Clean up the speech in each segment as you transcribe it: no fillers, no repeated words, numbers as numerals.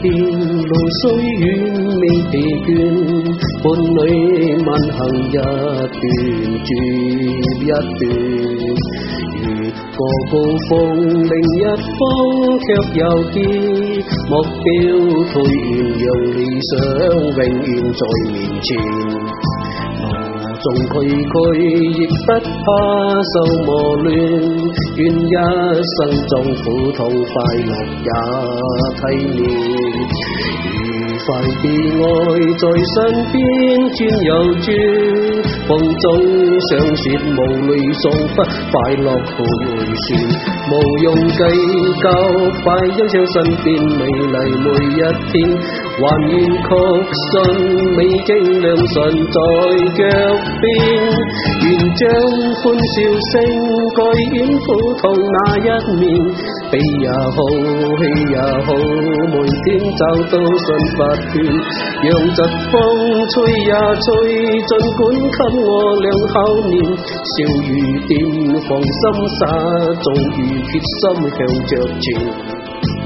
邊，路雖遠未疲倦，伴侶慢行一段接一段。越過高峰，另一方卻又見目標退遠，讓理想永遠在面前。路縱崎嶇，亦不怕受磨練，願一生中苦痛快樂也體面。愉快悲哀在身邊轉又轉，風中想說無淚送不快樂好回旋，無用計較，快欣賞身邊美麗每一天，還願確信美景良辰在腳邊，願將歡笑聲改演苦痛那一面，悲也好，喜也好，每天找到信法勸，讓疾風吹也吹，儘管給我兩口面，笑如電，放心灑，終於決心向着前。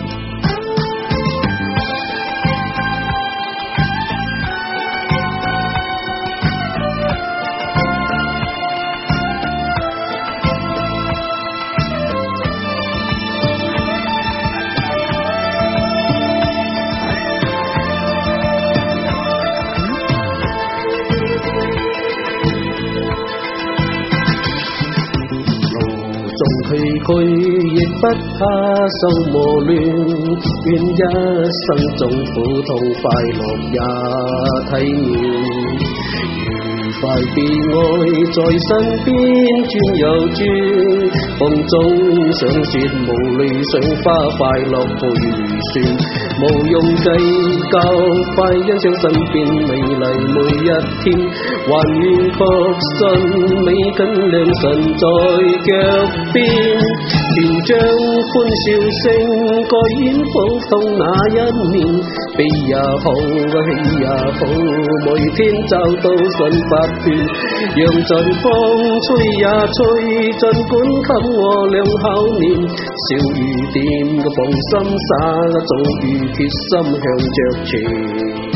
崎嶇亦不怕受磨練，願一生中苦痛快樂也體面。愉快悲哀在身邊轉又轉，風中想說無淚想花快樂陪如旋，無用計較，快欣賞身邊美麗每一天，還願確信美景良辰在腳邊，全將歡笑聲改演苦痛那一面，悲也好，喜也好，每天找到信法勸，讓陣風吹也吹，儘管給我兩口面，笑如電，放心灑，終於決心向着前。